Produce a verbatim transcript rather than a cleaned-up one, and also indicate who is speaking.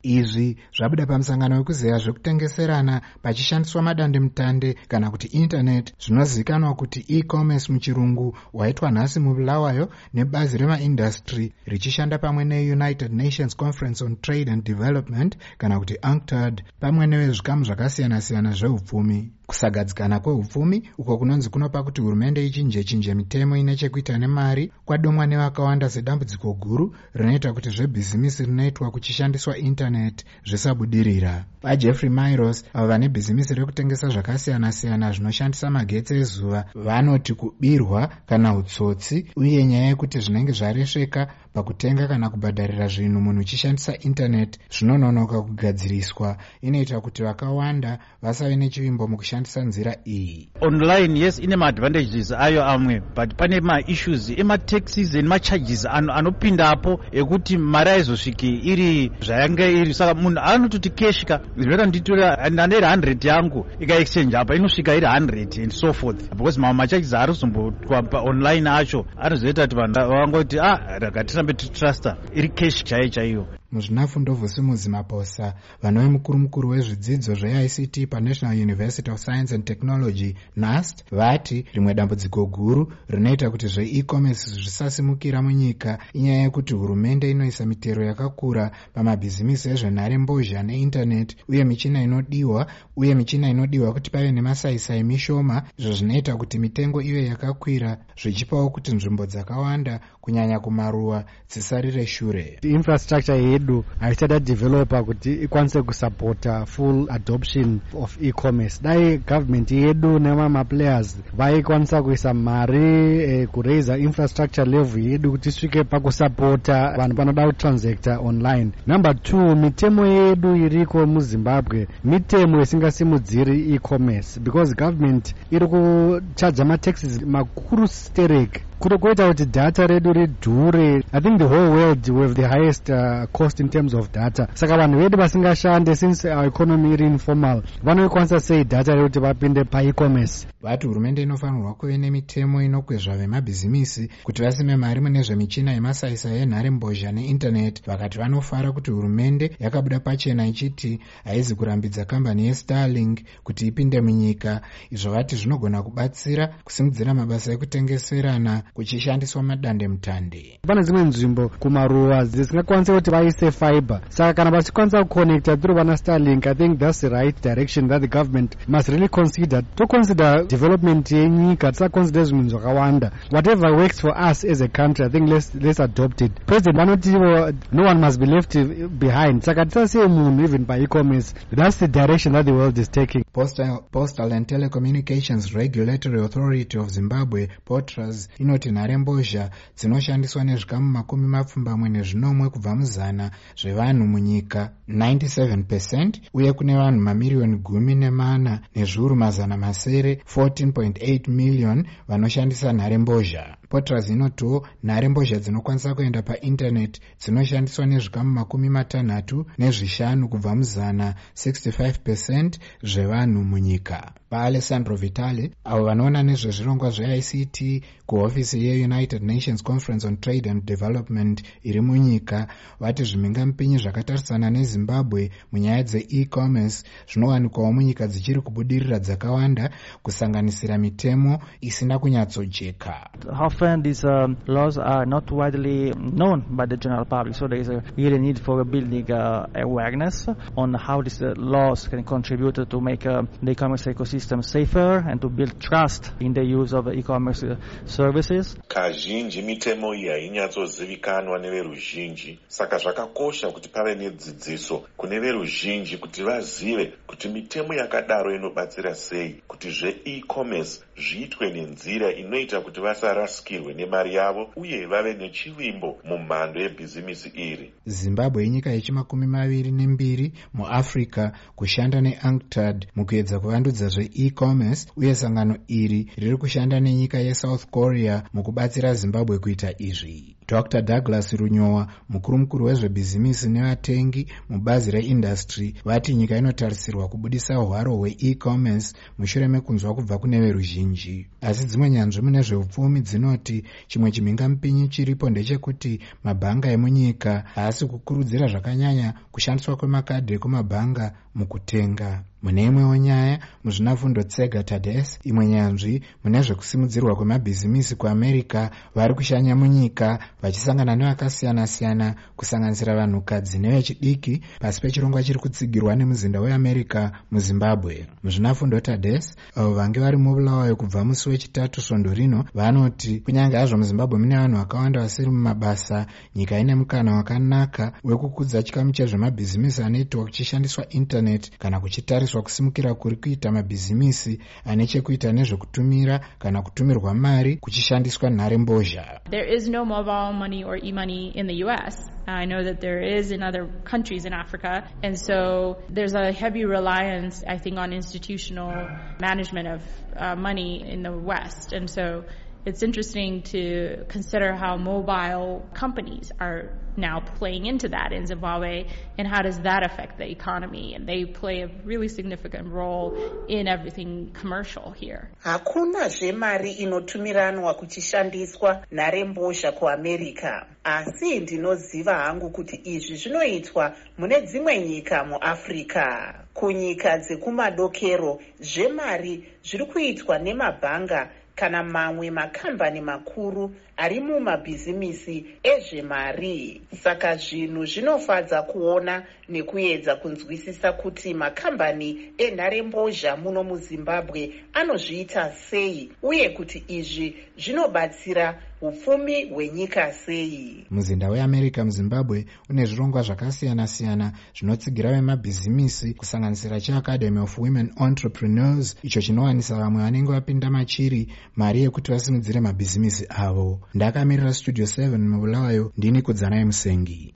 Speaker 1: Izvi zvabuda pamusangano wekuzeya zvekutengeserana pachishandiswa madandemutande kana kuti internet, zvinozivikanwa kuti e-commerce muchirungu, waitwa nhasi muBulawayo nebazi remaindustry richishanda pamwe neUnited Nations Conference on Trade and Development kana kuti UNCTAD pamwe nevezvikamu zvakasiyana-siyana zveupfumi. Kusagadzikana kweupfumi uko kunonzi kunopa kuti hurumende ichinje chinje mitemo ine chekuita nemari kwadomwa nevakawanda sedambudziko guru rinoita kuti zvebhizimisi rinoitwa kuchishandiswa internet zvisabudirira. VaJeffrey Mairos, avo vane bhizimisi rekutengesa zvakasiyana-siyana zvinoshandisa magetsi ezuva, vanoti kubirwa kana utsotsi uye nyaya yekuti zvinenge zvaresveka pakutenga kana kubhadharira zvinhu munhu uchishandisa internet zvinononoka kugadziriswa inoita kuti vakawanda vasave nechivimbo mukushandisa nzira iyi.
Speaker 2: Online, yes, ine ma-advantages ayo amwe, but pane ma-issues ema-taxes nema-charges anopindapo ekuti mari aizosviki iri zvayanga iri, saka munhu anototi keshka zvinoita nditora ndane one hundred yangu ika-exchange apa inosvika iri one hundred and so forth, because mamwe ma-charges arizombotwa pa-online acho anozoita kuti vanhu vangoti ah ragatirambe titrasta iri cash chaiyo chaiyo.
Speaker 1: Muzvinafundo Vosimuzi Maposa, vanove mukuru mukuru wezvidzidzo zve-I C T paNational University of Science and Technology NUST, vati rimwe dambudziko guru rinoita kuti zve-e-commerce zvisasimukira munyika inyaya yekuti hurumende inoisa mitero yakakura pamabhizimisi ezvenharembozha neinternet uye michina inodiwa uye michina inodiwa kuti pave nemasaisai mishoma, izvo zvinoita kuti mitengo ive yakakwira, zvichipawo kuti nzvimbo dzakawanda kunyanya kumaruwa dzisarire shure.
Speaker 3: Infrastructure yedu haisada developer kuti ikwanise kusupporta full adoption of e-commerce. Dai government yedu nema players vaikwanisa kuisa mari eh, kuraise infrastructure level yedu kuti isvike pakusupporta vanhu panoda kutransacta online. Number two, mitemo yedu iriko muZimbabwe mitemo isingasimudziri e-commerce because government iri kuchaja ma-taxes makuru stereki kutokoita kuti data redu ridhure. I think the whole world we have the highest uh, cost in terms of data. Saka vanhu vedu vasingashande, since our economy iri informal, vanokwanisa sei data rekuti vapinde pa-e-commerce.
Speaker 1: Vati hurumende inofanirwa kuve nemitemo inokwezva vemabhizimisi kuti vasime mari mune zvemichina yemasaisai enharembozha neinternet. Vakati vanofara kuti hurumende yakabuda pachena ichiti haizi kurambidza kambani yeStarlink kuti ipinde munyika. Izvo vati zvinogona kubatsira kusimudzira mabasa ekutengeserana kuchishandiswa madandemutande.
Speaker 3: Pane dzimwe nzvimbo kumaruwa dzisingakwanisa kuti vaise fiber, saka kana vachikwanisa kuconnecta through vana Starlink, I think that's the right direction that the government must really consider. To consider development yenyika, tisaconsider zvinhu zvakawanda. Whatever works for us as a country, I think let's, let's adopt it. President vanoti no one must be left behind, saka tisasiye munhu even by e-commerce. That's the direction that the world is taking.
Speaker 1: Postal, Postal and Telecommunications Regulatory Authority of Zimbabwe, POTRAZ, inoti nharembozha dzinoshandiswa nezvikamu makumi mapfumbamwe nezvinomwe kubva muzana zvevanhu munyika ninety-seven percent uye kune vanhu mamiriyoni gumi nemana nezviuru mazana masere fourteen point eight million vanoshandisa nharembozha. POTRAZ inotiwo nharembozha dzinokwanisa kuenda painternet dzinoshandiswa nezvikamu makumi matanhatu nezvishanu kubva muzana sixty-five percent zvevanhu munyika. PaAlessandro Vitale, avo vanoona nezvezvirongwa zve-I C T kuhofisi yeUnited Nations Conference on Trade and Development iri munyika, vati zvimhingamupinyi zvakatarisana neZimbabwe munyaya dze-e-commerce zvinowanikwawo munyika dzichiri kubudirira dzakawanda kusanganisira mitemo isina kunyatsojeka.
Speaker 4: Often these um, laws are not widely known by the general public, so there is a really need for building uh, awareness on how these uh, laws can contribute to make uh, the e-commerce ecosystem safer and to build trust in the use of e-commerce uh, services.
Speaker 5: Kazhinji mitemo iyi hainyatsozivikanwa neveruzhinji, saka zvakakosha kuti pave nedzidziso kune veruzhinji kuti vazive kuti mitemo yakadaro inobatsira sei kuti zve-e-commerce zviitwe nenzira inoita kuti vasarasikirwe nemari yavo uye vave nechivimbo mumhando yebhizimisi iri.
Speaker 1: Zimbabwe inyika yechimakumi maviri nembiri muAfrica kushanda neUNCTAD mukuedza kuvandudza zve-e-commerce uye sangano iri riri kushanda nenyika yeSouth Korea mukubatsira Zimbabwe kuita izvi. Dr Douglas Runyowa, mukuru mukuru wezvebhizimisi nevatengi mubazi reindastry, vati nyika inotarisirwa kubudisa hwaro hwe-e-commerce mushure mekunzwa kubva kune veruzhinji. Asi dzimwe nyanzvi mune zveupfumi dzinoti chimwe chimhingamupinyi chiripo ndechekuti mabhanga emunyika haasi kukurudzira zvakanyanya kushandiswa kwemakadhi ekumabhanga mukutenga. Mune imwewo nyaya, muzvinafundo Tsega Tades, imwe nyanzvi mune zvekusimudzirwa kwemabhizimisi kuAmerica, vari kushanya munyika vachisangana nevakasiyana-siyana kusanganisira vanhukadzi nevechidiki pasi pechirongwa chiri kutsigirwa nemuzinda weAmerica muZimbabwe. Muzvinafundo Tades, avo vange vari mubulawayo kubva musi wechitatu svondo rino, vanoti kunyange hazvo muZimbabwe mune vanhu vakawanda vasiri mumabasa, nyika ine mukana wakanaka wekukudza chikamu chezvemabhizimisi anoitwa kuchishandiswa intaneti kana kuchitariswa kusimukira kuri kuita mabhizimisi ane chekuita nezvekutumira kana kutumirwa mari kuchishandiswa nhare mbozha.
Speaker 6: There is no mobile money or e-money in the U S. I know that there is in other countries in Africa, and so there's a heavy reliance, I think, on institutional management of uh, money in the West, and so it's interesting to consider how mobile companies are now playing into that in Zimbabwe, and how does that affect the economy, and they play a really significant role in everything commercial here.
Speaker 7: Hakuna zvemari inotumiranwa kuchishandiswa nhare mbozha kuAmerica, asi ndinoziva hangu kuti izvi zvinoitwa mune dzimwe nyika muAfrica. Kunyika dzekumadokero zvemari zviri kuitwa nemabhanga kana mamwe makambani makuru ari mumabhizimisi ezvemari. Saka zvinhu zvinofadza kuona nekuedza kunzwisisa kuti makambani enharembozha muno muZimbabwe anozviita sei, uye kuti izvi zvinobatsira upfumi hwenyika sei.
Speaker 1: Muzinda weAmerica muZimbabwe une zvirongwa zvakasiyana-siyana zvinotsigira vemabhizimisi kusanganisira cheAcademy of Women Entrepreneurs, icho chinowanisa vamwe vanenge vapinda machiri mari yekuti vasimudzire mabhizimisi avo. Ndakamirira Studio seven mubulawayo, ndini Kudzanai Musengi.